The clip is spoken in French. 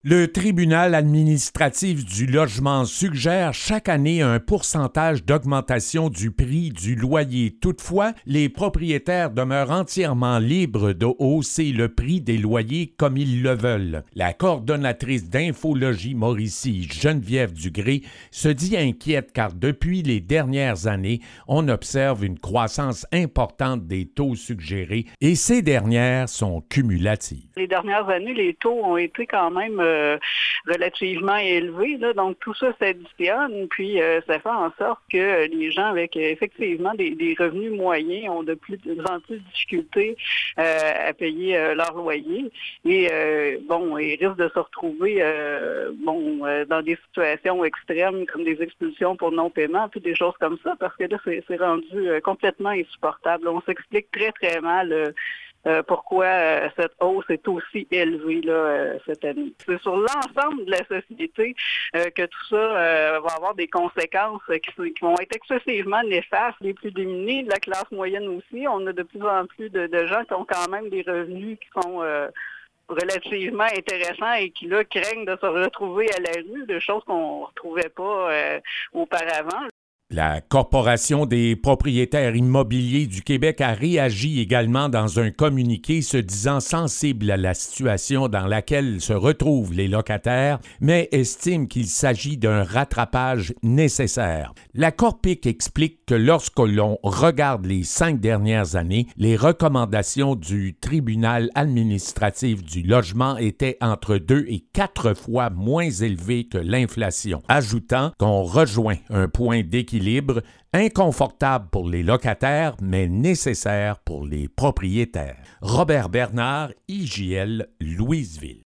Le tribunal administratif du logement suggère chaque année un pourcentage d'augmentation du prix du loyer. Toutefois, les propriétaires demeurent entièrement libres de hausser le prix des loyers comme ils le veulent. La coordonnatrice d'Infologie Mauricie, Geneviève Dugré, se dit inquiète car depuis les dernières années, on observe une croissance importante des taux suggérés et ces dernières sont cumulatives. Les dernières années, les taux ont été quand même relativement élevés, là, donc tout ça s'additionne, puis ça fait en sorte que les gens avec effectivement des revenus moyens ont de plus en plus de difficultés à payer leur loyer et ils risquent de se retrouver dans des situations extrêmes comme des expulsions pour non-paiement, puis des choses comme ça, parce que là, c'est rendu complètement insupportable. On s'explique très, très mal pourquoi cette hausse est aussi élevée là, cette année. C'est sur l'ensemble de la société que tout ça va avoir des conséquences qui vont être excessivement néfastes. Les plus démunis, de la classe moyenne aussi, on a de plus en plus de gens qui ont quand même des revenus qui sont relativement intéressants et qui, là, craignent de se retrouver à la rue, de choses qu'on ne retrouvait pas auparavant. La Corporation des propriétaires immobiliers du Québec a réagi également dans un communiqué se disant sensible à la situation dans laquelle se retrouvent les locataires, mais estime qu'il s'agit d'un rattrapage nécessaire. La Corpic explique que lorsque l'on regarde les 5 dernières années, les recommandations du tribunal administratif du logement étaient entre 2 et 4 fois moins élevées que l'inflation, ajoutant qu'on rejoint un point d'équilibre inconfortable pour les locataires, mais nécessaire pour les propriétaires. Robert Bernard, IJL, Louisville.